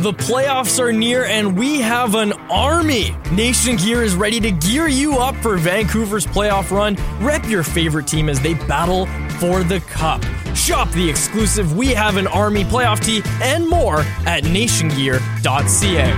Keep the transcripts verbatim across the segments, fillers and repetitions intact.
The playoffs are near and we have an army. Nation Gear is ready to gear you up for Vancouver's playoff run. Rep your favorite team as they battle for the cup. Shop the exclusive We Have an Army playoff tee and more at nation gear dot c a.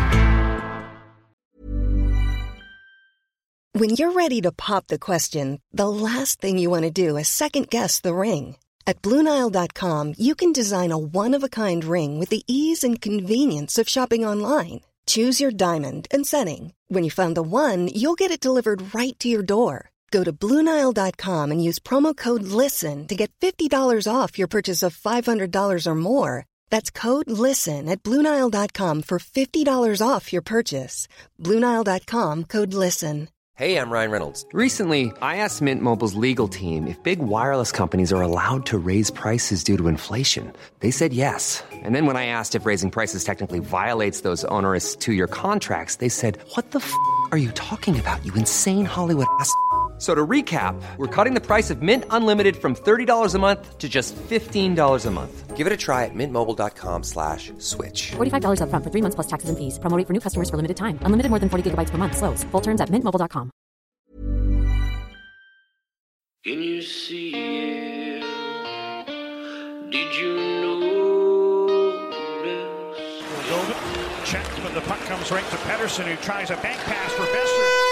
When you're ready to pop the question, the last thing you want to do is second-guess the ring. At Blue Nile dot com, you can design a one-of-a-kind ring with the ease and convenience of shopping online. Choose your diamond and setting. When you find the one, you'll get it delivered right to your door. Go to Blue Nile dot com and use promo code LISTEN to get fifty dollars off your purchase of five hundred dollars or more. That's code LISTEN at Blue Nile dot com for fifty dollars off your purchase. Blue Nile dot com, code LISTEN. Hey, I'm Ryan Reynolds. Recently, I asked Mint Mobile's legal team if big wireless companies are allowed to raise prices due to inflation. They said yes. And then when I asked if raising prices technically violates those onerous two-year contracts, they said, what the f*** are you talking about, you insane Hollywood ass f- So to recap, we're cutting the price of Mint Unlimited from thirty dollars a month to just fifteen dollars a month. Give it a try at mintmobile.com slash switch. forty-five dollars up front for three months plus taxes and fees. Promo rate for new customers for limited time. Unlimited more than forty gigabytes per month. Slows full terms at mint mobile dot com. Can you see it? Did you notice? Check, but the puck comes right to Pettersson, who tries a bank pass for Boeser.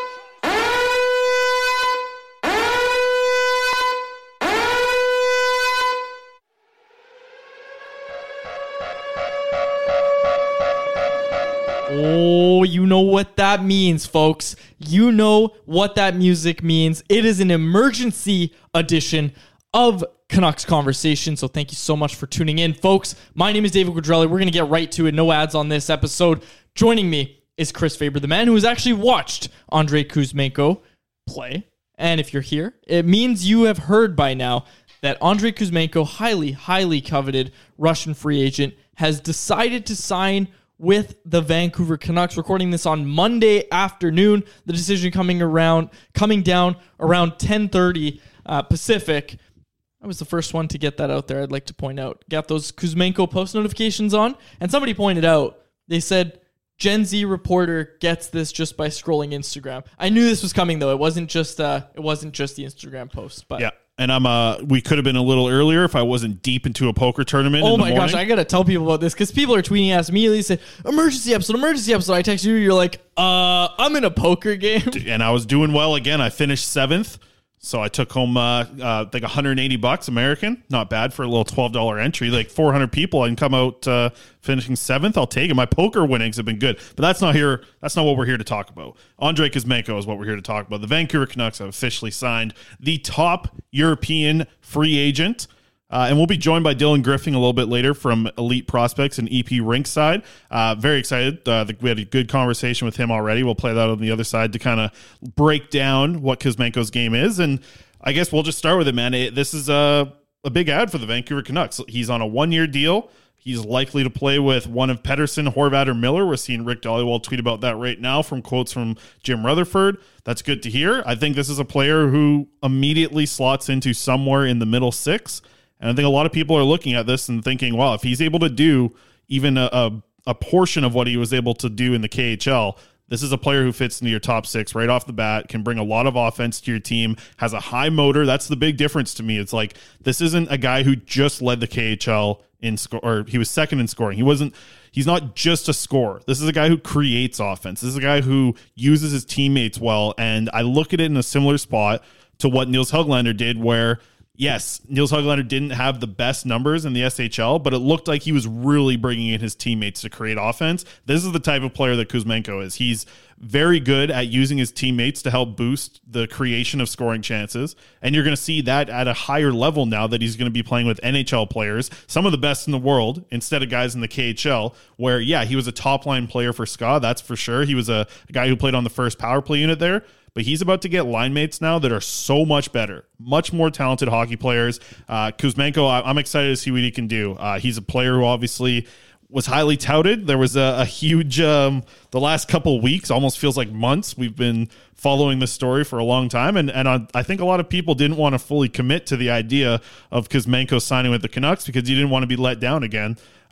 Oh, you know what that means, folks. You know what that music means. It is an emergency edition of Canucks Conversation, so thank you so much for tuning in, folks. My name is David Quadrelli. We're going to get right to it. No ads on this episode. Joining me is Chris Faber, the man who has actually watched Andrei Kuzmenko play. And if you're here, it means you have heard by now that Andrei Kuzmenko, highly, highly coveted Russian free agent, has decided to sign with the Vancouver Canucks. Recording this on Monday afternoon. The decision coming around, coming down around ten thirty uh, Pacific. I was the first one to get that out there. I'd like to point out. Got those Kuzmenko post notifications on, and somebody pointed out. They said Gen Z reporter gets this just by scrolling Instagram. I knew this was coming though. It wasn't just uh, it wasn't just the Instagram post, but yeah. And I'm uh we could have been a little earlier if I wasn't deep into a poker tournament. Oh in the my morning. gosh, I gotta tell people about this because people are tweeting at us immediately. Say emergency episode, emergency episode. I text you, you're like, uh, I'm in a poker game, and I was doing well again. I finished seventh, so I took home uh, uh like one hundred eighty bucks American. Not bad for a little twelve dollar entry. Like four hundred people, I can come out uh, finishing seventh. I'll take it. My poker winnings have been good, but that's not here. That's not what we're here to talk about. Andrei Kuzmenko is what we're here to talk about. The Vancouver Canucks have officially signed the top European free agent. Uh, and we'll be joined by Dylan Griffin a little bit later from Elite Prospects and E P Rinkside. Uh, very excited. Uh, we had a good conversation with him already. We'll play that on the other side to kind of break down what Kuzmenko's game is. And I guess we'll just start with it, man. It, this is a, a big ad for the Vancouver Canucks. He's on a one-year deal. He's likely to play with one of Pettersson, Horvat, or Miller. We're seeing Rick Dhaliwal tweet about that right now from quotes from Jim Rutherford. That's good to hear. I think this is a player who immediately slots into somewhere in the middle six. And I think a lot of people are looking at this and thinking, well, if he's able to do even a, a, a portion of what he was able to do in the K H L, this is a player who fits into your top six right off the bat, can bring a lot of offense to your team, has a high motor. That's the big difference to me. It's like, this isn't a guy who just led the K H L in score, or he was second in scoring. He wasn't, he's not just a scorer. This is a guy who creates offense. This is a guy who uses his teammates well. And I look at it in a similar spot to what Nils Höglander did, where yes, Nils Höglander didn't have the best numbers in the S H L, but it looked like he was really bringing in his teammates to create offense. This is the type of player that Kuzmenko is. He's very good at using his teammates to help boost the creation of scoring chances, and you're going to see that at a higher level now that he's going to be playing with N H L players, some of the best in the world, instead of guys in the K H L, where, yeah, he was a top-line player for S K A, that's for sure. He was a, a guy who played on the first power play unit there, but he's about to get line mates now that are so much better, much more talented hockey players. Uh, Kuzmenko, I'm excited to see what he can do. Uh, he's a player who obviously was highly touted. There was a, a huge, um, the last couple of weeks, almost feels like months, we've been following this story for a long time. And, and I, I think a lot of people didn't want to fully commit to the idea of Kuzmenko signing with the Canucks because he didn't want to be let down again.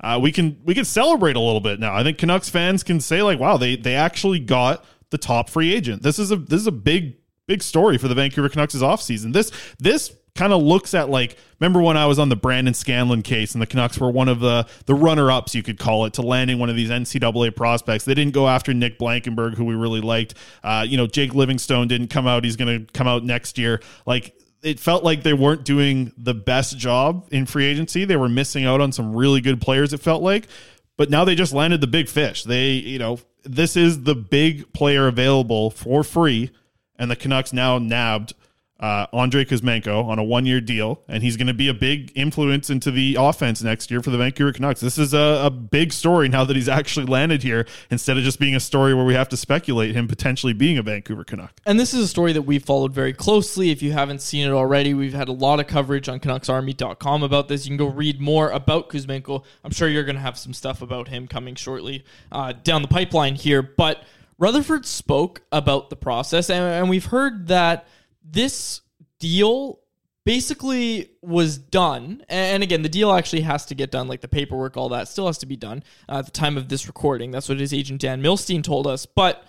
uh, we can we can celebrate a little bit now. I think Canucks fans can say like, wow, they they actually got the top free agent. This is a this is a big big story for the Vancouver Canucks' offseason. This this kind of looks at like, remember when I was on the Brandon Scanlon case and the Canucks were one of the the runner-ups, you could call it, to landing one of these N C double A prospects. They didn't go after Nick Blankenberg, who we really liked. Uh, you know, Jake Livingstone didn't come out. He's going to come out next year. Like, it felt like they weren't doing the best job in free agency. They were missing out on some really good players, it felt like. But now they just landed the big fish. They, you know, this is the big player available for free, and the Canucks now nabbed Uh, Andrei Kuzmenko on a one-year deal, and he's going to be a big influence into the offense next year for the Vancouver Canucks. This is a, a big story now that he's actually landed here, instead of just being a story where we have to speculate him potentially being a Vancouver Canuck. And this is a story that we've followed very closely. If you haven't seen it already, we've had a lot of coverage on Canucks Army dot com about this. You can go read more about Kuzmenko. I'm sure you're going to have some stuff about him coming shortly uh, down the pipeline here. But Rutherford spoke about the process, and, and we've heard that this deal basically was done. And again, the deal actually has to get done, like the paperwork, all that still has to be done uh, at the time of this recording. That's what his agent Dan Milstein told us. But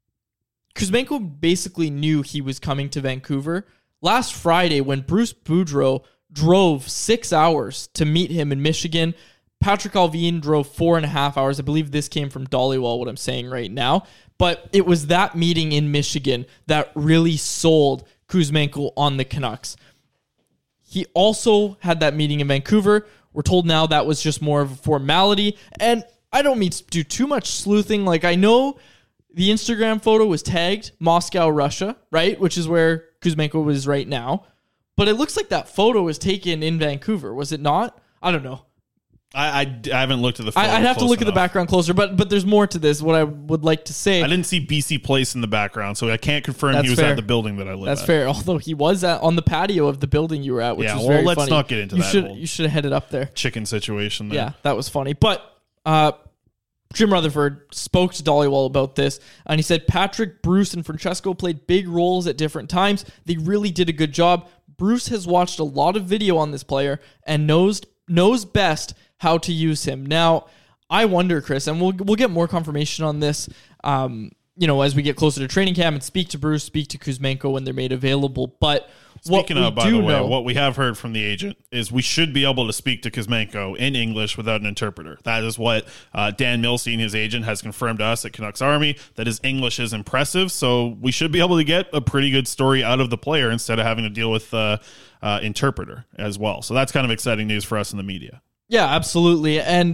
Kuzmenko basically knew he was coming to Vancouver last Friday when Bruce Boudreau drove six hours to meet him in Michigan. Patrick Allvin drove four and a half hours. I believe this came from Dollywall, what I'm saying right now. But it was that meeting in Michigan that really sold Kuzmenko on the Canucks. He also had that meeting in Vancouver. We're told now that was just more of a formality. And I don't mean to do too much sleuthing. Like, I know the Instagram photo was tagged Moscow, Russia, right? Which is where Kuzmenko is right now. But it looks like that photo was taken in Vancouver. Was it not? I don't know. I, I, I haven't looked at the photo. I, I'd have to look enough. at the background closer, but but there's more to this. What I would like to say, I didn't see B C Place in the background, so I can't confirm That's he was fair. at the building that I live That's at. fair. Although he was at, on the patio of the building you were at, which Yeah, was well, very let's funny. not get into you that Should, whole- you should have headed up there. Chicken situation there. Yeah, that was funny. But uh, Jim Rutherford spoke to Dollywall about this, and he said Patrick, Bruce, and Francesco played big roles at different times. They really did a good job. Bruce has watched a lot of video on this player and knows knows best how to use him. Now, I wonder, Chris, and we'll we'll get more confirmation on this, um, you know, as we get closer to training camp and speak to Bruce, speak to Kuzmenko when they're made available. But Speaking what of, we by do the way, know, what we have heard from the agent is we should be able to speak to Kuzmenko in English without an interpreter. That is what uh, Dan Milstein, his agent, has confirmed to us at Canucks Army, that his English is impressive. So we should be able to get a pretty good story out of the player instead of having to deal with uh, uh, interpreter as well. So that's kind of exciting news for us in the media. Yeah, absolutely. And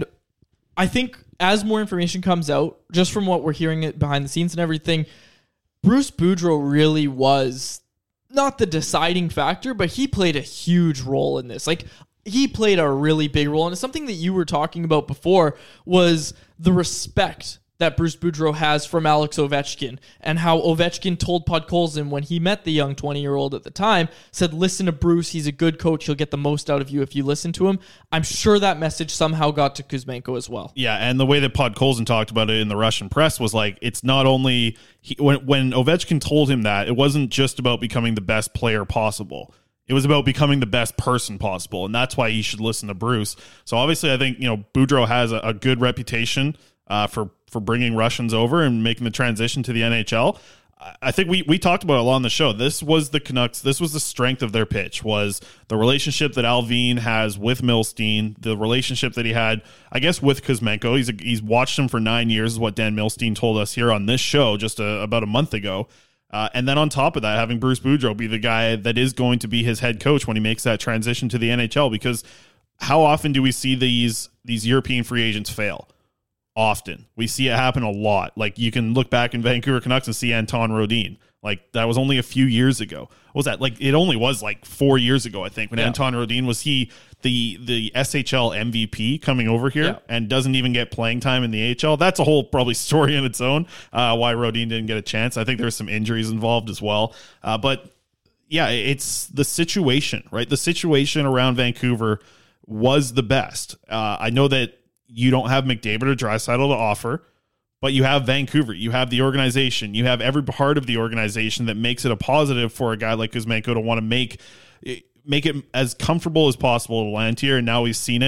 I think as more information comes out, just from what we're hearing behind the scenes and everything, Bruce Boudreau really was not the deciding factor, but he played a huge role in this. Like, he played a really big role. And it's something that you were talking about before was the respect that Bruce Boudreau has from Alex Ovechkin, and how Ovechkin told Podkolzin when he met the young twenty-year-old at the time, said, listen to Bruce, he's a good coach, he'll get the most out of you if you listen to him. I'm sure that message somehow got to Kuzmenko as well. Yeah, and the way that Podkolzin talked about it in the Russian press was like, it's not only, he, when, when Ovechkin told him that, it wasn't just about becoming the best player possible. It was about becoming the best person possible, and that's why he should listen to Bruce. So obviously, I think, you know, Boudreau has a, a good reputation uh, for for bringing Russians over and making the transition to the N H L. I think we we talked about it a lot on the show. This was the Canucks. This was the strength of their pitch, was the relationship that Allvin has with Milstein, the relationship that he had, I guess, with Kuzmenko. He's a, he's watched him for nine years, is what Dan Milstein told us here on this show just a, about a month ago. Uh, and then on top of that, having Bruce Boudreau be the guy that is going to be his head coach when he makes that transition to the N H L. Because how often do we see these these European free agents fail? Often. We see it happen a lot. Like, you can look back in Vancouver Canucks and see Anton Rodin. Like, that was only a few years ago. What was that? Like, it only was like four years ago, I think, when yeah. Anton Rodin, was he the the S H L M V P coming over here yeah. and doesn't even get playing time in the A H L? That's a whole probably story in its own, uh, why Rodin didn't get a chance. I think there were some injuries involved as well. Uh, but yeah, it's the situation, right? The situation around Vancouver was the best. Uh, I know that you don't have McDavid or Draisaitl to offer, but you have Vancouver. You have the organization. You have every part of the organization that makes it a positive for a guy like Kuzmenko to want to make make it as comfortable as possible to land here. And now we've seen it.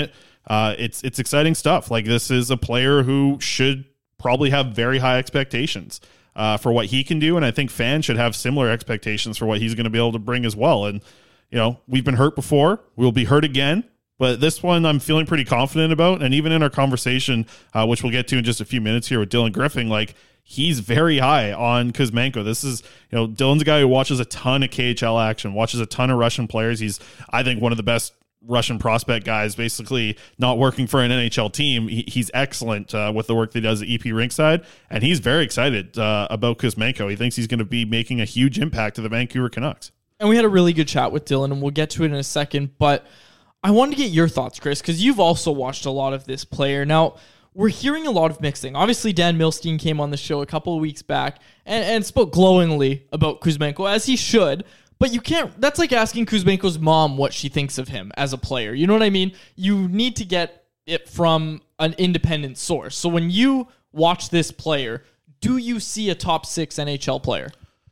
uh, it's it's exciting stuff. Like, this is a player who should probably have very high expectations uh, for what he can do, and I think fans should have similar expectations for what he's going to be able to bring as well. And, you know, we've been hurt before. We'll be hurt again. But this one I'm feeling pretty confident about. And even in our conversation, uh, which we'll get to in just a few minutes here with Dylan Griffin, like, he's very high on Kuzmenko. This is, you know, Dylan's a guy who watches a ton of K H L action, watches a ton of Russian players. He's, I think, one of the best Russian prospect guys, basically not working for an N H L team. He, he's excellent uh, with the work that he does at E P Rinkside. And he's very excited uh, about Kuzmenko. He thinks he's going to be making a huge impact to the Vancouver Canucks. And we had a really good chat with Dylan, and we'll get to it in a second. But I wanted to get your thoughts, Chris, because you've also watched a lot of this player. Now, we're hearing a lot of mixing. Obviously, Dan Milstein came on the show a couple of weeks back and, and spoke glowingly about Kuzmenko, as he should. But you can't, that's like asking Kuzmenko's mom what she thinks of him as a player. You know what I mean? You need to get it from an independent source. So when you watch this player, do you see a top six N H L player?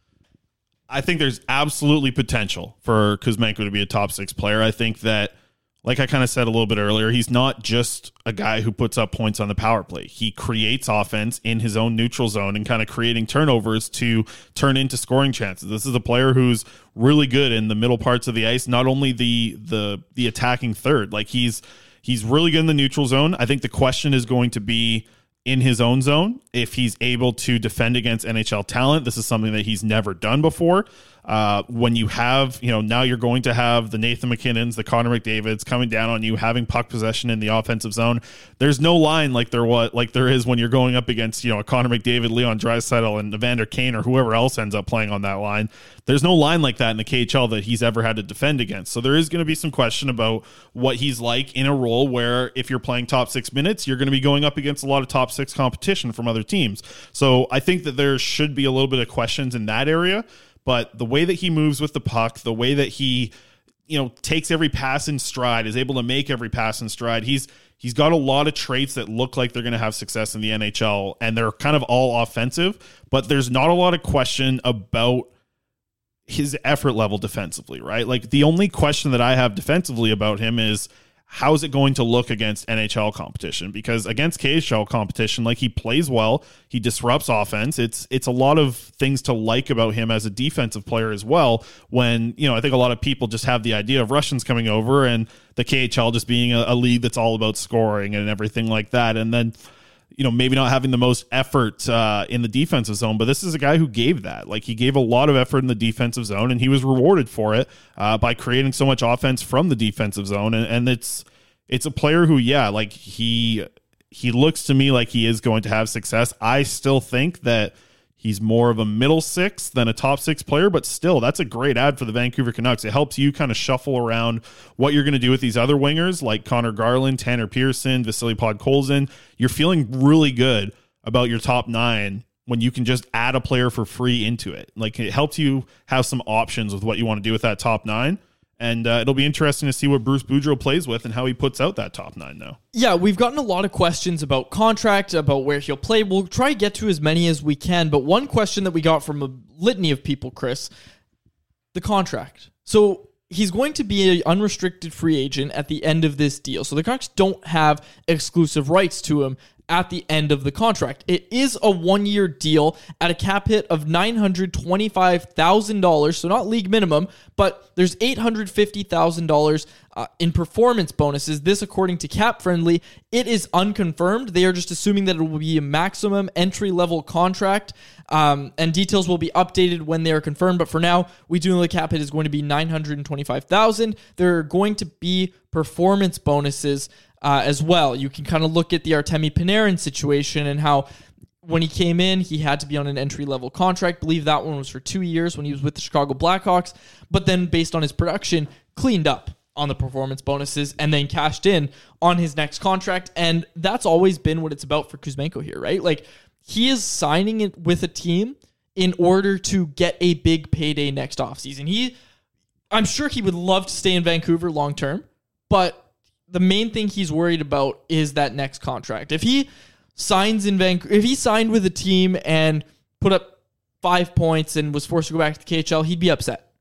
I think there's absolutely potential for Kuzmenko to be a top six player. I think that, like I kind of said a little bit earlier, he's not just a guy who puts up points on the power play. He creates offense in his own neutral zone and kind of creating turnovers to turn into scoring chances. This is a player who's really good in the middle parts of the ice, not only the the the attacking third. Like, he's he's really good in the neutral zone. I think the question is going to be in his own zone, if he's able to defend against N H L talent. This is something that he's never done before. Uh, when you have, you know, now you're going to have the Nathan McKinnons, the Connor McDavids coming down on you, having puck possession in the offensive zone. There's no line like there what like there is when you're going up against, you know, a Connor McDavid, Leon Draisaitl, and Evander Kane, or whoever else ends up playing on that line. There's no line like that in the K H L that he's ever had to defend against. So there is going to be some question about what he's like in a role where, if you're playing top six minutes, you're going to be going up against a lot of top six competition from other teams. So I think that there should be a little bit of questions in that area. But the way that he moves with the puck, the way that he, you know, takes every pass in stride, is able to make every pass in stride, he's he's got a lot of traits that look like they're going to have success in the N H L, and they're kind of all offensive, but there's not a lot of question about his effort level defensively, right? Like, the only question that I have defensively about him is, how's it going to look against N H L competition? Because against K H L competition, like, he plays well, he disrupts offense. It's it's a lot of things to like about him as a defensive player as well. When, you know, I think a lot of people just have the idea of Russians coming over and the K H L just being a, a league that's all about scoring and everything like that. And then, you know, maybe not having the most effort uh, in the defensive zone, but this is a guy who gave that. Like, he gave a lot of effort in the defensive zone, and he was rewarded for it uh, by creating so much offense from the defensive zone. And, and it's it's a player who, yeah, like, he he looks to me like he is going to have success. I still think that he's more of a middle six than a top six player, but still, that's a great ad for the Vancouver Canucks. It helps you kind of shuffle around what you're going to do with these other wingers like Connor Garland, Tanner Pearson, Vasily Podkolzin. You're feeling really good about your top nine when you can just add a player for free into it. Like, it helps you have some options with what you want to do with that top nine. And uh, it'll be interesting to see what Bruce Boudreau plays with and how he puts out that top nine now. Yeah, we've gotten a lot of questions about contract, about where he'll play. We'll try to get to as many as we can. But one question that we got from a litany of people, Chris, the contract. So he's going to be an unrestricted free agent at the end of this deal. So the Canucks don't have exclusive rights to him at the end of the contract. It is a one-year deal at a cap hit of nine hundred twenty-five thousand dollars, so not league minimum, but there's eight hundred fifty thousand dollars uh, in performance bonuses. This, according to Cap Friendly, it is unconfirmed. They are just assuming that it will be a maximum entry-level contract, um, and details will be updated when they are confirmed. But for now, we do know the cap hit is going to be nine hundred twenty-five thousand dollars. There are going to be performance bonuses Uh, as well. You can kind of look at the Artemi Panarin situation and how when he came in, he had to be on an entry-level contract. I believe that one was for two years when he was with the Chicago Blackhawks, but then based on his production, cleaned up on the performance bonuses and then cashed in on his next contract. And that's always been what it's about for Kuzmenko here, right? Like, he is signing it with a team in order to get a big payday next offseason. He, I'm sure he would love to stay in Vancouver long-term, but the main thing he's worried about is that next contract. If he signs in Vancouver, if he signed with a team and put up five points and was forced to go back to the K H L, he'd be upset.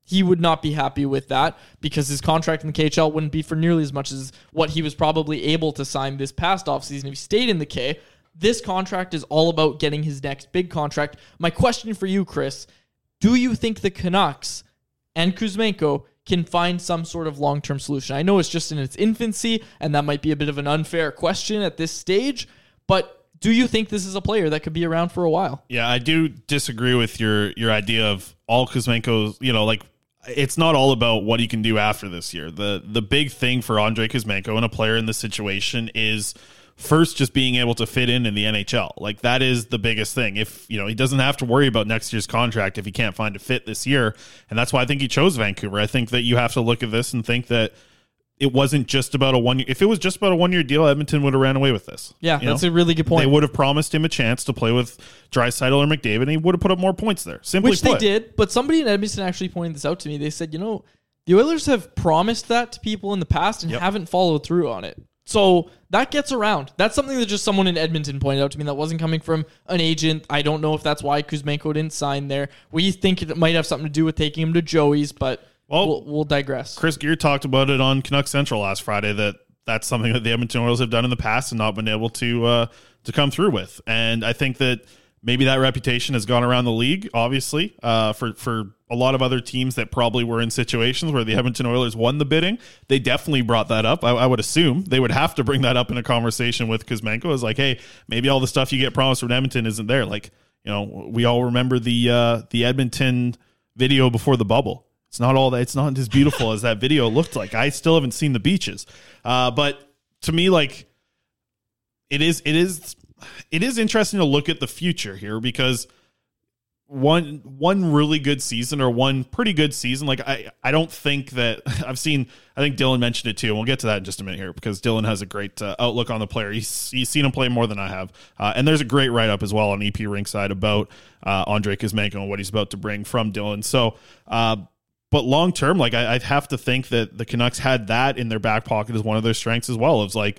he would not be happy with that because his contract in the K H L wouldn't be for nearly as much as what he was probably able to sign this past offseason if he stayed in the K. This contract is all about getting his next big contract. My question for you, Chris, do you think the Canucks and Kuzmenko can find some sort of long-term solution? I know it's just in its infancy, and that might be a bit of an unfair question at this stage, but do you think this is a player that could be around for a while? Yeah, I do disagree with your your idea of all Kuzmenko's, you know, like, it's not all about what he can do after this year. The the big thing for Andrei Kuzmenko and a player in this situation is first just being able to fit in in the N H L. Like, that is the biggest thing. If, you know, he doesn't have to worry about next year's contract if he can't find a fit this year. And that's why I think he chose Vancouver. I think that you have to look at this and think that it wasn't just about a one year. If it was just about a one year deal, Edmonton would have ran away with this. Yeah, you that's know? a really good point. They would have promised him a chance to play with Draisaitl or McDavid, and he would have put up more points there. Simply Which put. they did, but somebody in Edmonton actually pointed this out to me. They said, you know, the Oilers have promised that to people in the past and Yep. haven't followed through on it. So that gets around. That's something that just someone in Edmonton pointed out to me that wasn't coming from an agent. I don't know if that's why Kuzmenko didn't sign there. We think it might have something to do with taking him to Joey's, but Well, we'll, we'll digress. Chris Gear talked about it on Canuck Central last Friday, that that's something that the Edmonton Oilers have done in the past and not been able to uh, to come through with. And I think that maybe that reputation has gone around the league, obviously, uh, for, for a lot of other teams that probably were in situations where the Edmonton Oilers won the bidding. They definitely brought that up. I, I would assume they would have to bring that up in a conversation with Kuzmenko. It's like, hey, maybe all the stuff you get promised from Edmonton isn't there. Like, you know, we all remember the uh, the Edmonton video before the bubble. It's not all that. It's not as beautiful as that video looked like. I still haven't seen the beaches, uh, but to me, like, it is, it is, it is interesting to look at the future here, because one one really good season or one pretty good season, like I, I don't think that I've seen. I think Dylan mentioned it too, and we'll get to that in just a minute here, because Dylan has a great uh, outlook on the player. He's he's seen him play more than I have, uh, and there's a great write up as well on E P Rinkside about uh, Andrei Kuzmenko and what he's about to bring from Dylan. So. Uh, But long term, like I, I'd have to think that the Canucks had that in their back pocket as one of their strengths as well. It's like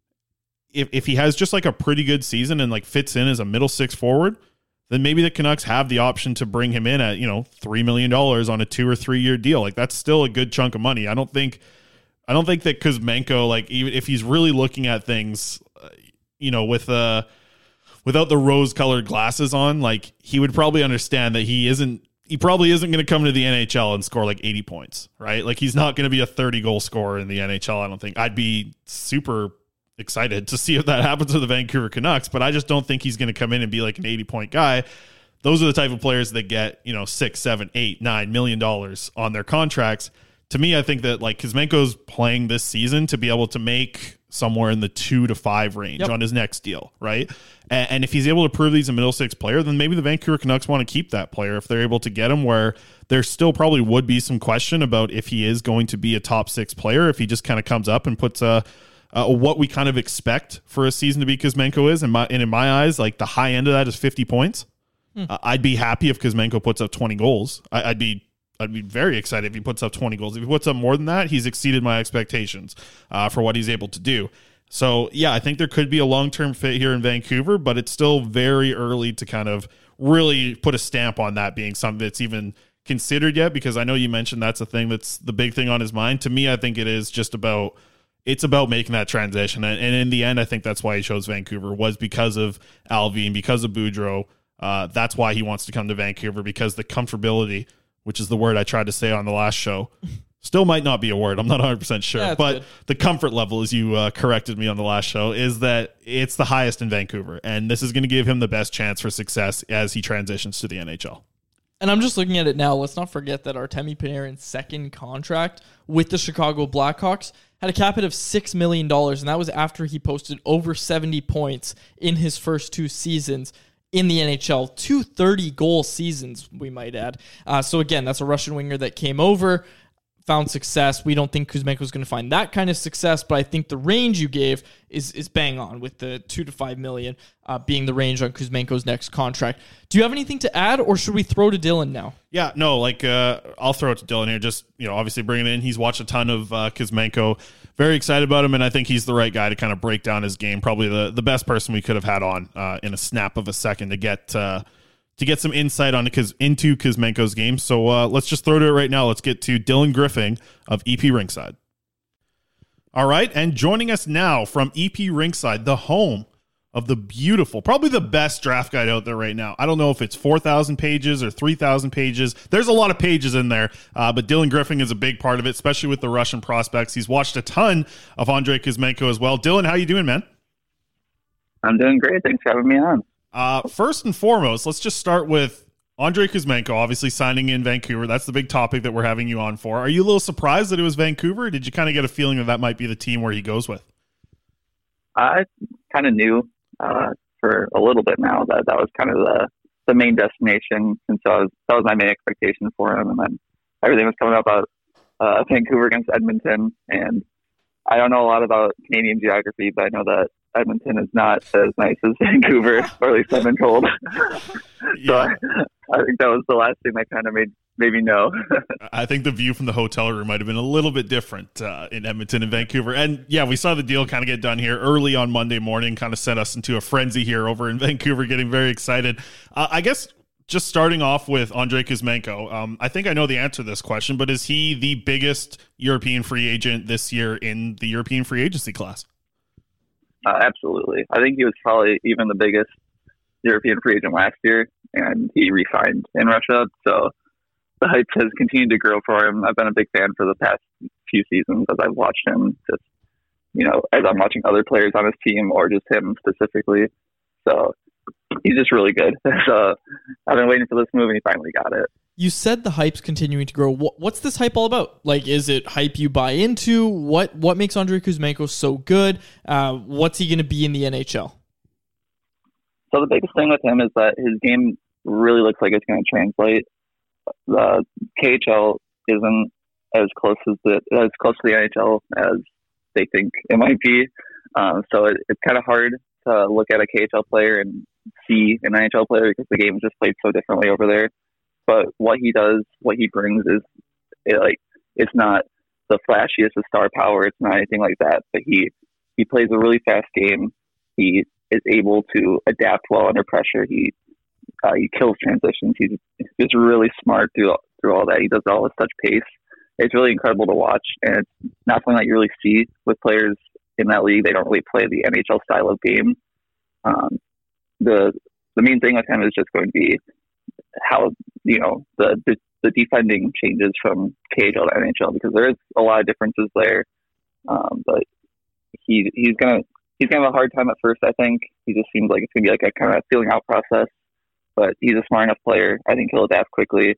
if if he has just like a pretty good season and like fits in as a middle six forward, then maybe the Canucks have the option to bring him in at, you know, three million dollars on a two or three year deal. Like, that's still a good chunk of money. I don't think I don't think that Kuzmenko, like, even if he's really looking at things, uh, you know, with uh without the rose colored glasses on, like, he would probably understand that he isn't. He probably isn't going to come to the N H L and score like eighty points, right? Like, he's not going to be a thirty goal scorer in the N H L, I don't think. I'd be super excited to see if that happens to the Vancouver Canucks, but I just don't think he's going to come in and be like an eighty point guy. Those are the type of players that get, you know, six, seven, eight, nine million dollars on their contracts. To me, I think that, like, Kuzmenko's playing this season to be able to make somewhere in the two to five range yep. on his next deal, right? And, and if he's able to prove he's a middle six player, then maybe the Vancouver Canucks want to keep that player if they're able to get him, where there still probably would be some question about if he is going to be a top six player, if he just kind of comes up and puts a, a what we kind of expect for a season to be Kuzmenko is. And, my, and in my eyes, like, the high end of that is fifty points. Hmm. Uh, I'd be happy if Kuzmenko puts up twenty goals. I, I'd be I'd be very excited if he puts up twenty goals. If he puts up more than that, he's exceeded my expectations uh, for what he's able to do. So, yeah, I think there could be a long-term fit here in Vancouver, but it's still very early to kind of really put a stamp on that being something that's even considered yet, because I know you mentioned that's a thing that's the big thing on his mind. To me, I think it is just about it's about making that transition. And, and in the end, I think that's why he chose Vancouver, was because of Alvin, because of Boudreau. Uh, that's why he wants to come to Vancouver, because the comfortability, which is the word I tried to say on the last show, still might not be a word. I'm not one hundred percent sure. Yeah, but good. The comfort level, as you uh, corrected me on the last show, is that it's the highest in Vancouver. And this is going to give him the best chance for success as he transitions to the N H L. And I'm just looking at it now. Let's not forget that Artemi Panarin's second contract with the Chicago Blackhawks had a cap hit of six million dollars, and that was after he posted over seventy points in his first two seasons in the N H L. Two thirty-goal seasons, we might add. Uh, so again, that's a Russian winger that came over, found success. We don't think Kuzmenko is going to find that kind of success, but I think the range you gave is is bang on, with the two to five million uh, being the range on Kuzmenko's next contract. Do you have anything to add, or should we throw to Dylan now? Yeah, no, like uh, I'll throw it to Dylan here. Just, you know, obviously bringing it in. He's watched a ton of uh, Kuzmenko. Very excited about him, and I think he's the right guy to kind of break down his game. Probably the, the best person we could have had on uh, in a snap of a second to get uh, to get some insight on Kuz, into Kuzmenko's game. So uh, let's just throw to it right now. Let's get to Dylan Griffin of E P Rinkside. All right, and joining us now from E P Rinkside, the home of the beautiful, probably the best draft guide out there right now. I don't know if it's four thousand pages or three thousand pages. There's a lot of pages in there, uh, but Dylan Griffin is a big part of it, especially with the Russian prospects. He's watched a ton of Andrei Kuzmenko as well. Dylan, how you doing, man? I'm doing great. Thanks for having me on. Uh, first and foremost, let's just start with Andrei Kuzmenko, obviously signing in Vancouver. That's the big topic that we're having you on for. Are you a little surprised that it was Vancouver? Or did you kind of get a feeling that that might be the team where he goes with? I kind of knew uh, for a little bit now that that was kind of the, the main destination. And so I was, that was my main expectation for him. And then everything was coming up about uh, Vancouver against Edmonton. And I don't know a lot about Canadian geography, but I know that Edmonton is not as nice as Vancouver, or at least I've been told. so Yeah. I, I think that was the last thing that kind of made, made me know. I think the view from the hotel room might have been a little bit different uh, in Edmonton and Vancouver. And yeah, we saw the deal kind of get done here early on Monday morning, kind of sent us into a frenzy here over in Vancouver, getting very excited. Uh, I guess just starting off with Andrei Kuzmenko, um, I think I know the answer to this question, but is he the biggest European free agent this year in the European free agency class? Uh, absolutely. I think he was probably even the biggest European free agent last year, and he re-signed in Russia. So the hype has continued to grow for him. I've been a big fan for the past few seasons as I've watched him, just, you know, as I'm watching other players on his team or just him specifically. So he's just really good. So I've been waiting for this move, and he finally got it. You said the hype's continuing to grow. What's this hype all about? Like, is it hype you buy into? What what makes Andrei Kuzmenko so good? Uh, what's he going to be in the N H L? So the biggest thing with him is that his game really looks like it's going to translate. The K H L isn't as close as the as close to the N H L as they think it might be. Um, so it, it's kind of hard to look at a K H L player and see an N H L player because the game is just played so differently over there. But what he does, what he brings is it, like, it's not the flashiest of star power. It's not anything like that. But he, he plays a really fast game. He is able to adapt well under pressure. He uh, he kills transitions. He's just really smart through through all that. He does it all with such pace. It's really incredible to watch, and it's not something that you really see with players in that league. They don't really play the N H L style of game. Um, the the main thing with him is just going to be how, you know, the, the the defending changes from K H L to N H L, because there is a lot of differences there. Um, but he he's gonna he's gonna have a hard time at first. I think he just seems like it's gonna be like a kind of feeling out process. But he's a smart enough player. I think he'll adapt quickly.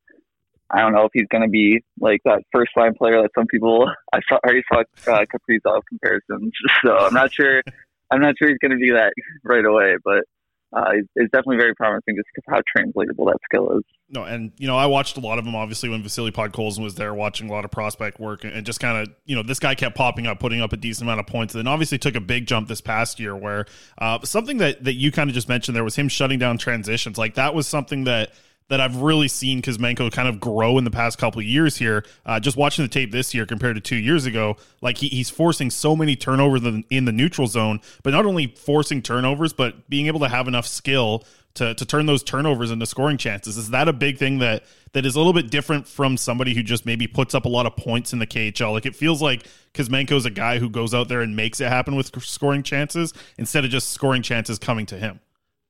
I don't know if he's going to be like that first line player that some people I saw already saw uh, Kaprizov comparisons. So I'm not sure. I'm not sure he's going to be that right away, but uh, it's, it's definitely very promising just because how translatable that skill is. No, and you know, I watched a lot of them obviously when Vasily Podkolzin was there, watching a lot of prospect work, and just kind of, you know, this guy kept popping up, putting up a decent amount of points, and then obviously took a big jump this past year where uh, something that that you kind of just mentioned there was him shutting down transitions. Like that was something that that I've really seen Kuzmenko kind of grow in the past couple of years here. Uh, just watching the tape this year compared to two years ago, like he, he's forcing so many turnovers in, in the neutral zone, but not only forcing turnovers, but being able to have enough skill to to turn those turnovers into scoring chances. Is that a big thing that that is a little bit different from somebody who just maybe puts up a lot of points in the K H L? Like it feels like Kuzmenko is a guy who goes out there and makes it happen with scoring chances instead of just scoring chances coming to him.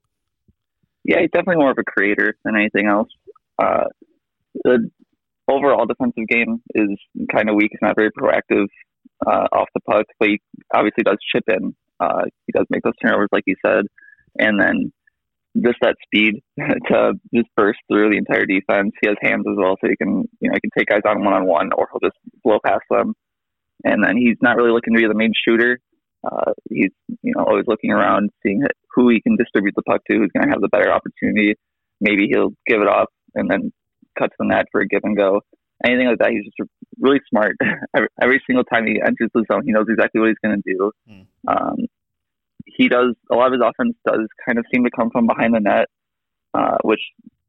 Yeah, he's definitely more of a creator than anything else. Uh, the overall defensive game is kind of weak. He's not very proactive uh, off the puck, but he obviously does chip in. Uh, he does make those turnovers, like you said. And then just that speed to just burst through the entire defense. He has hands as well, so he can, you know, he can take guys on one-on-one, or he'll just blow past them. And then he's not really looking to be the main shooter. Uh, he's, you know, always looking around, seeing who he can distribute the puck to, who's going to have the better opportunity. Maybe he'll give it off and then cut to the net for a give and go. Anything like that, he's just really smart. every, every single time he enters the zone, he knows exactly what he's going to do. Mm. Um, he does, a lot of his offense does kind of seem to come from behind the net, uh, which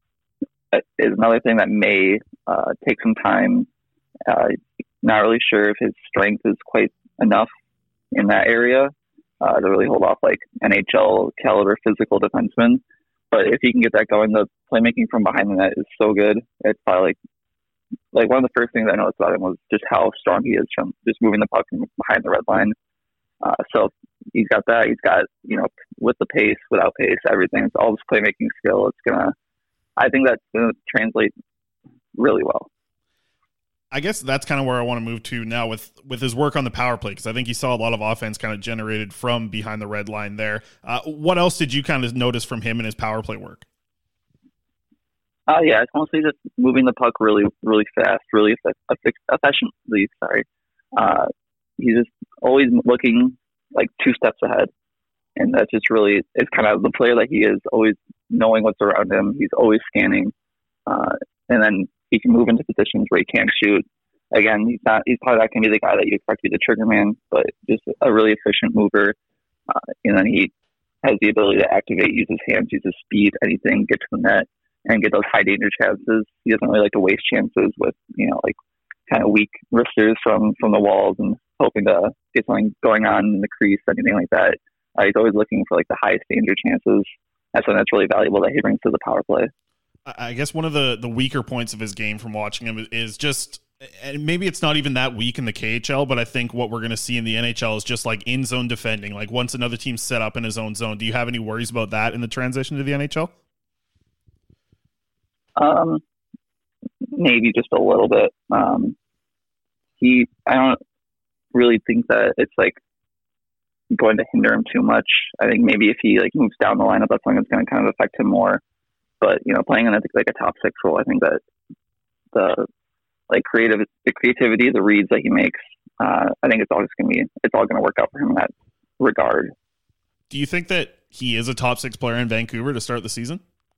is another thing that may uh, take some time. Uh, not really sure if his strength is quite enough in that area uh, to really hold off like N H L caliber physical defensemen. but if he can get that going, the playmaking from behind the net is so good. It's probably like, like one of the first things I noticed about him was just how strong he is from just moving the puck from behind the red line. Uh, so he's got that. He's got, you know, with the pace, without pace, everything. It's all this playmaking skill. It's going to, I think that's going to translate really well. I guess that's kind of where I want to move to now with, with his work on the power play, because I think he saw a lot of offense kind of generated from behind the red line there. Uh, what else did you kind of notice from him in his power play work? Uh, yeah, it's mostly just moving the puck really, really fast, really efficiently. Sorry, uh, he's just always looking like two steps ahead, and that's just really it's kind of the player that he is, always knowing what's around him. He's always scanning, uh, and then he can move into positions where he can't shoot. Again, he's not. He's probably not going to be the guy that you expect to be the trigger man, but just a really efficient mover, uh, and then he has the ability to activate, use his hands, use his speed, anything, get to the net, and get those high danger chances. He doesn't really like to waste chances with, you know, like kind of weak wristers from, from the walls and hoping to get something going on in the crease, anything like that. Uh, he's always looking for like the highest danger chances. That's something that's really valuable that he brings to the power play. I guess one of the, the weaker points of his game from watching him is just, and maybe it's not even that weak in the K H L, but I think what we're going to see in the N H L is just like in zone defending. Like once another team's set up in his own zone, do you have any worries about that in the transition to the N H L? Um, maybe just a little bit. Um, he, I don't really think that it's like going to hinder him too much. I think maybe if he like moves down the lineup, that's something that's going to kind of affect him more. But you know, playing in a, like a top six role, I think that the like creative, the creativity, the reads that he makes, uh, I think it's all just going to be, it's all going to work out for him in that regard. Do you think that he is a top six player in Vancouver to start the season?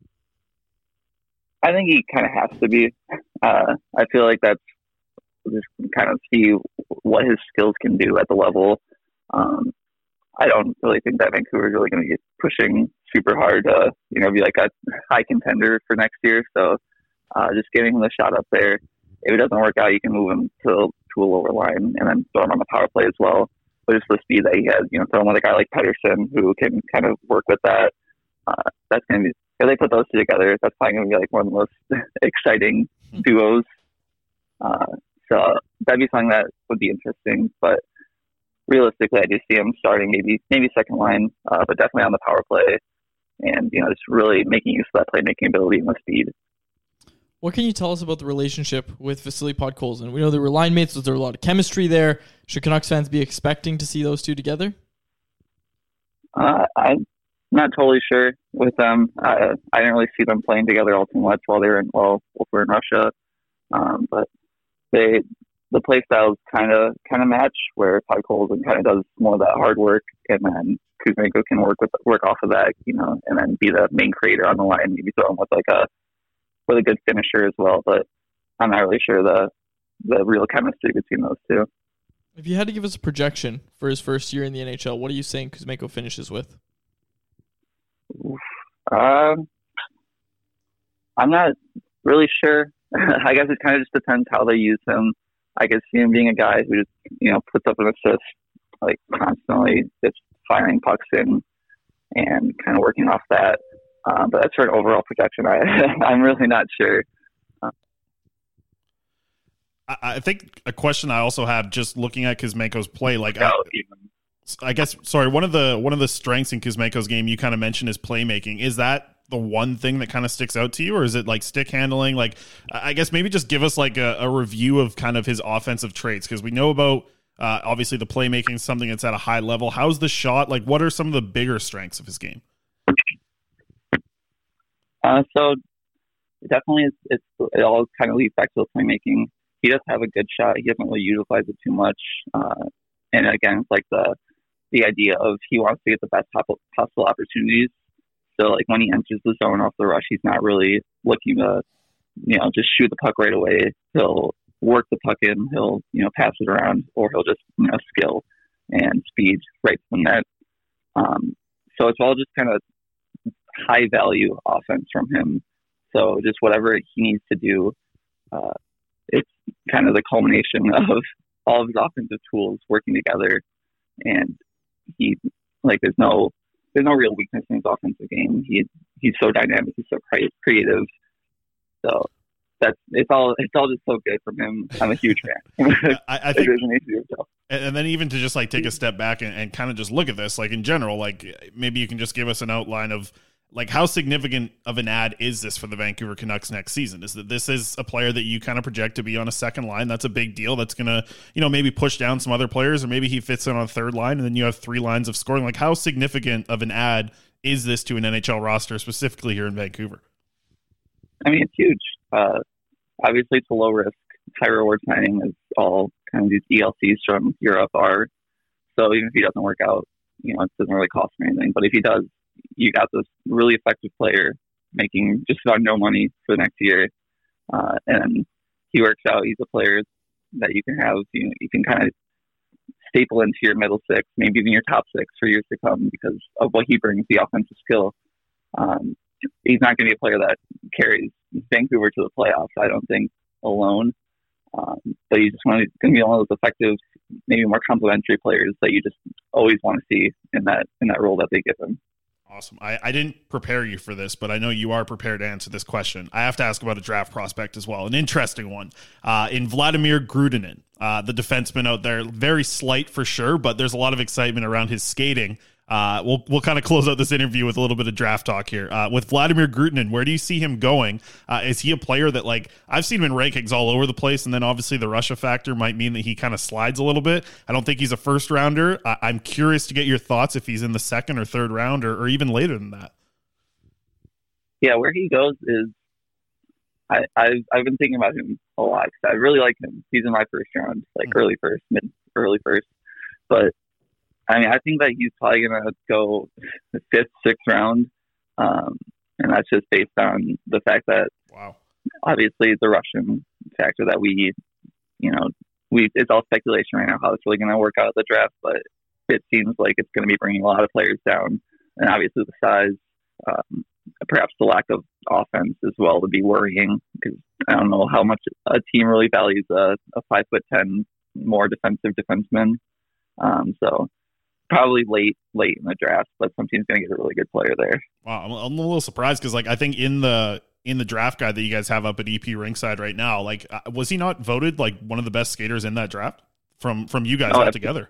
I think he kind of has to be. Uh, I feel like that's just kind of see what his skills can do at the level. Um, I don't really think that Vancouver is really going to get pushing super hard to, you know, be like a high contender for next year. So uh, just giving him the shot up there. If it doesn't work out, you can move him to, to a lower line and then throw him on the power play as well. But just the speed that he has, you know, throw him with a guy like Pettersson who can kind of work with that. Uh, that's going to be, if they put those two together, that's probably going to be like one of the most exciting duos. Uh, so that'd be something that would be interesting. But realistically, I do see him starting maybe maybe second line, uh, but definitely on the power play, and you know, just really making use of that playmaking ability and the speed. What can you tell us about the relationship with Vasily Podkolzin? We know they were line mates. Was there a lot of chemistry there? Should Canucks fans be expecting to see those two together? Uh, I'm not totally sure with them. Uh, I didn't really see them playing together all too much while they were in well, while we were in Russia, um, but they. The play styles kind of kind of match, where Podkolzin kind of does more of that hard work, and then Kuzmenko can work with work off of that, you know, and then be the main creator on the line. Maybe throw him with like a with a good finisher as well. But I'm not really sure the the real chemistry between those two. If you had to give us a projection for his first year in the N H L, what are you saying Kuzmenko finishes with? Um, I'm not really sure. I guess it kind of just depends how they use him. I could see him being a guy who just, you know, puts up an assist, like constantly just firing pucks in and kind of working off that. Um, but that's for an overall projection. I, I'm really not sure. Uh, I, I think a question I also have just looking at Kuzmenko's play, like I, I guess, sorry, one of the one of the strengths in Kuzmenko's game you kind of mentioned is playmaking. Is that the one thing that kind of sticks out to you, or is it like stick handling? Like, I guess maybe just give us like a, a review of kind of his offensive traits, because we know about uh, obviously the playmaking is something that's at a high level. How's the shot? Like, what are some of the bigger strengths of his game? Uh, so definitely, it's, it's it all kind of leads back to the playmaking. He does have a good shot. He doesn't really utilize it too much, uh, and again, it's like the the idea of he wants to get the best possible opportunities. So, like, when he enters the zone off the rush, he's not really looking to, you know, just shoot the puck right away. He'll work the puck in, he'll, you know, pass it around, or he'll just, you know, skill and speed right to the net. Um, so it's all just kind of high-value offense from him. So just whatever he needs to do, uh, it's kind of the culmination of all of his offensive tools working together. And he, like, there's no... There's no real weakness in his offensive game. He he's so dynamic, he's so cre- creative. So that's it's all it's all just so good from him. I'm a huge fan. I, I think, it is an H B O. And then even to just like take a step back and, and kind of just look at this, like in general, like maybe you can just give us an outline of like how significant of an ad is this for the Vancouver Canucks next season? Is that this is a player that you kind of project to be on a second line? That's a big deal. That's going to, you know, maybe push down some other players, or maybe he fits in on a third line and then you have three lines of scoring. Like how significant of an ad is this to an N H L roster, specifically here in Vancouver? I mean, it's huge. Uh, obviously it's a low risk, high reward signing, as all kind of these E L Cs from Europe are. So even if he doesn't work out, you know, it doesn't really cost him anything. But if he does, you got this really effective player making just about no money for the next year. Uh, and he works out. He's a player that you can have, you know, you can kind of staple into your middle six, maybe even your top six for years to come because of what he brings, the offensive skill. Um, he's not going to be a player that carries Vancouver to the playoffs, I don't think, alone. Um, but he's just going to be one of those effective, maybe more complementary players that you just always want to see in that in that role that they give him. Awesome. I, I didn't prepare you for this, but I know you are prepared to answer this question. I have to ask about a draft prospect as well, an interesting one. Uh, in Vladimir Grudinin, uh, the defenseman out there, very slight for sure, but there's a lot of excitement around his skating. Uh, we'll we'll kind of close out this interview with a little bit of draft talk here. Uh, with Vladimir Grudinin, where do you see him going? Uh, is he a player that, like, I've seen him in rankings all over the place, and then obviously the Russia factor might mean that he kind of slides a little bit. I don't think he's a first rounder. I- I'm curious to get your thoughts if he's in the second or third round or, or even later than that. Yeah, where he goes is, I, I've, I've been thinking about him a lot because I really like him. He's in my first round, like mm-hmm. early first, mid early first, but I mean, I think that he's probably going to go the fifth, sixth round. Um, and that's just based on the fact that, wow, obviously the Russian factor that we, you know, we, it's all speculation right now how it's really going to work out at the draft, but it seems like it's going to be bringing a lot of players down. And obviously the size, um, perhaps the lack of offense as well to be worrying because I don't know how much a team really values a, a five foot ten more defensive defenseman. Um, so, Probably late, late in the draft, but some team's going to get a really good player there. Wow, I'm, I'm a little surprised because, like, I think in the in the draft guide that you guys have up at E P Rinkside right now, like, uh, was he not voted like one of the best skaters in that draft from from you guys oh, all together?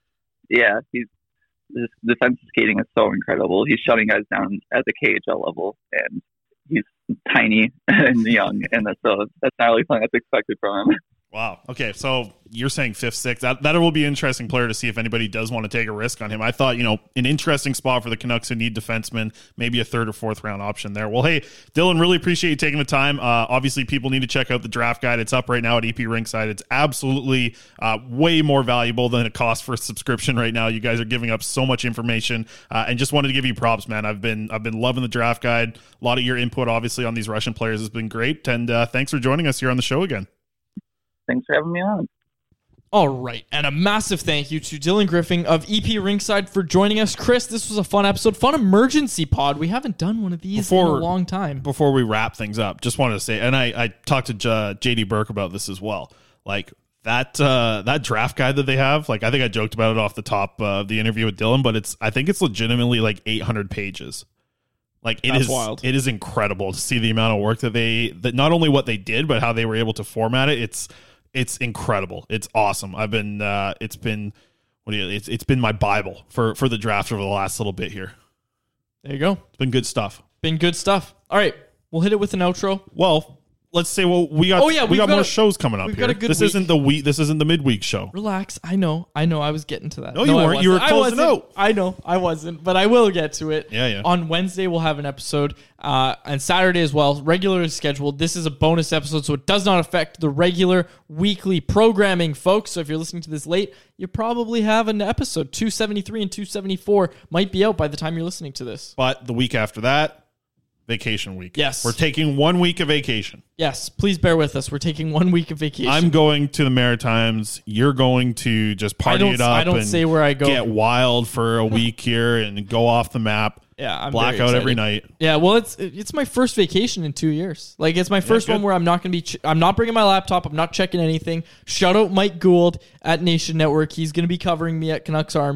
Yeah, he's his defensive skating is so incredible. He's shutting guys down at the K H L level, and he's tiny and young, and that's so that's not really something that's expected from him. Wow. Okay, so you're saying fifth, sixth. That that will be an interesting player to see if anybody does want to take a risk on him. I thought, you know, an interesting spot for the Canucks who need defensemen, maybe a third or fourth round option there. Well, hey, Dylan, really appreciate you taking the time. Uh, obviously, people need to check out the draft guide. It's up right now at E P Rinkside. It's absolutely uh, way more valuable than it costs for a subscription right now. You guys are giving up so much information, uh, and just wanted to give you props, man. I've been I've been loving the draft guide. A lot of your input, obviously, on these Russian players has been great, and uh, thanks for joining us here on the show again. Thanks for having me on. All right, and a massive thank you to Dylan Griffin of E P Rinkside for joining us. Chris, this was a fun episode, fun emergency pod. We haven't done one of these before, in a long time. Before we wrap things up, just wanted to say, and I, I talked to J- J.D. Burke about this as well, like that uh, that draft guide that they have, like I think I joked about it off the top uh, of the interview with Dylan, but it's I think it's legitimately like eight hundred pages. Like it That's is wild. It is incredible to see the amount of work that they, that not only what they did, but how they were able to format it. It's It's incredible. It's awesome. I've been, uh, it's been, what do you, it's, it's been my Bible for, for the draft over the last little bit here. There you go. It's been good stuff. Been good stuff. All right. We'll hit it with an outro. Well, let's say, well, we got, oh, yeah, we got, got more a, shows coming up we've here. Got a good this week. isn't the week. This isn't the midweek show. Relax. I know. I know. I was getting to that. No, you no, weren't. You were closing out. I know. I wasn't, but I will get to it. Yeah, yeah. On Wednesday, we'll have an episode, uh, and Saturday as well, regularly scheduled. This is a bonus episode, so it does not affect the regular weekly programming, folks. So if you're listening to this late, you probably have an episode. two seventy-three and two seventy-four might be out by the time you're listening to this. But the week after that, vacation week. Yes. We're taking one week of vacation. Yes. Please bear with us. We're taking one week of vacation. I'm going to the Maritimes. You're going to just party it up. I don't and say where I go. Get wild for a week here and go off the map. Yeah, I'm blackout every night. Yeah, well, it's it's my first vacation in two years. Like, it's my first yeah, one where I'm not going to be. Ch- I'm not bringing my laptop. I'm not checking anything. Shout out Mike Gould at Nation Network. He's going to be covering me at Canucks Army.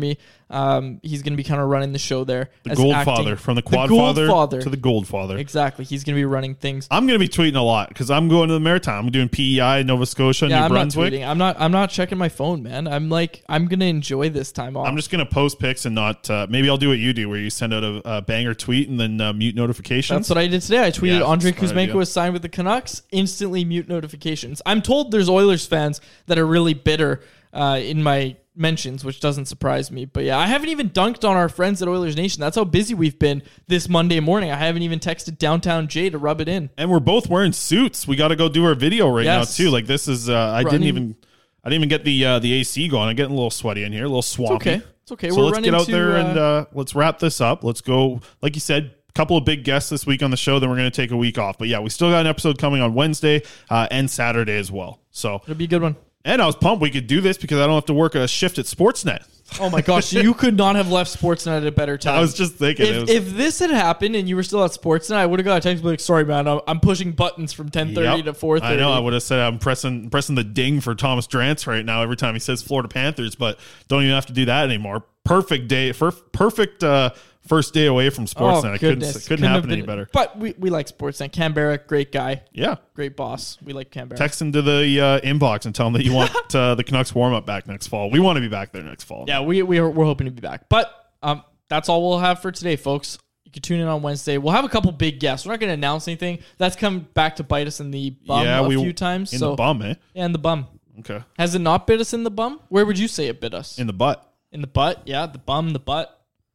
Um, he's going to be kind of running the show there. The Goldfather, from the Quadfather to the Goldfather. Exactly. He's going to be running things. I'm going to be tweeting a lot because I'm going to the Maritime. I'm doing P E I, Nova Scotia, yeah, New I'm Brunswick. Not tweeting. I'm not. I'm not checking my phone, man. I'm like, I'm going to enjoy this time off. I'm just going to post pics and not. Uh, maybe I'll do what you do, where you send out a, a banger tweet and then uh, mute notifications. That's what I did today. I tweeted Yeah, Andre smart Kuzmenko idea. was signed with the Canucks. Instantly mute notifications. I'm told there's Oilers fans that are really bitter uh, in my mentions, which doesn't surprise me. But yeah, I haven't even dunked on our friends at Oilers Nation. That's how busy we've been this Monday morning. I haven't even texted Downtown Jay to rub it in. And we're both wearing suits. We got to go do our video right Yes. now too. Like this is. Uh, I Running- didn't even. I didn't even get the uh, the A C going. I'm getting a little sweaty in here, a little swampy. okay. It's okay. So We're let's running get out to, there uh, and uh, let's wrap this up. Let's go. Like you said, a couple of big guests this week on the show. Then we're going to take a week off. But yeah, we still got an episode coming on Wednesday uh, and Saturday as well. So It'll be a good one. and I was pumped we could do this because I don't have to work a shift at Sportsnet. Oh my gosh, you could not have left Sportsnet at a better time. I was just thinking. it If, was, if this had happened and you were still at Sportsnet, I would have got a text like, "Sorry, man, I'm, I'm pushing buttons from ten thirty Yep. to four thirty." I know. I would have said I'm pressing pressing the ding for Thomas Drance right now every time he says Florida Panthers, but don't even have to do that anymore. Perfect day, for perfect uh, first day away from Sportsnet. Oh, I couldn't goodness. couldn't have happen any been- better. But we, we like Sportsnet. Canberra, great guy, Yeah. great boss. We like Canberra. Text him to the uh, inbox and tell him that you want uh, the Canucks warm up back next fall. We want to be back there next fall. Yeah, we, we are, we're hoping to be back. But um, that's all we'll have for today, folks. You can tune in on Wednesday. We'll have a couple big guests. We're not going to announce anything. That's come back to bite us in the bum Yeah, a we- few times. in so the bum, eh? Yeah, in the bum. Okay. Has it not bit us in the bum? Where would you say it bit us? In the butt. In the butt? Yeah, the bum, the butt.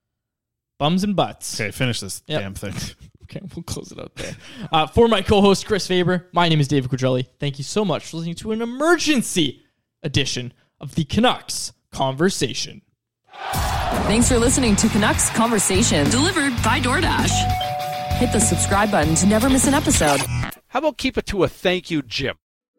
Bums and butts. Okay, finish this Yep. damn thing. Okay, we'll close it out there. Uh, for my co-host, Chris Faber, my name is David Quadrelli. Thank you so much for listening to an emergency edition of the Canucks Conversation. Thanks for listening to Canucks Conversation, delivered by DoorDash. Hit the subscribe button to never miss an episode. How about keep it to a thank you, Jim?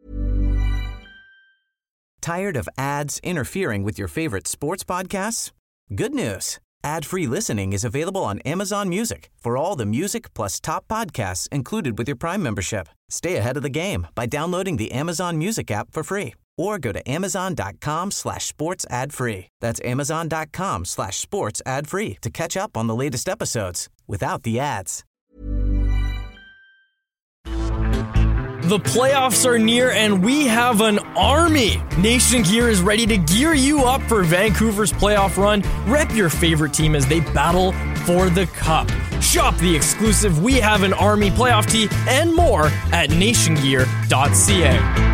Tired of ads interfering with your favorite sports podcasts? Good news. Ad-free listening is available on Amazon Music for all the music plus top podcasts included with your Prime membership. Stay ahead of the game by downloading the Amazon Music app for free or go to amazon.com slash sports ad free. That's amazon.com slash sports ad free to catch up on the latest episodes without the ads. The playoffs are near and we have an army. Nation Gear is ready to gear you up for Vancouver's playoff run. Rep your favorite team as they battle for the cup. Shop the exclusive We Have an Army playoff tee and more at nation gear dot c a.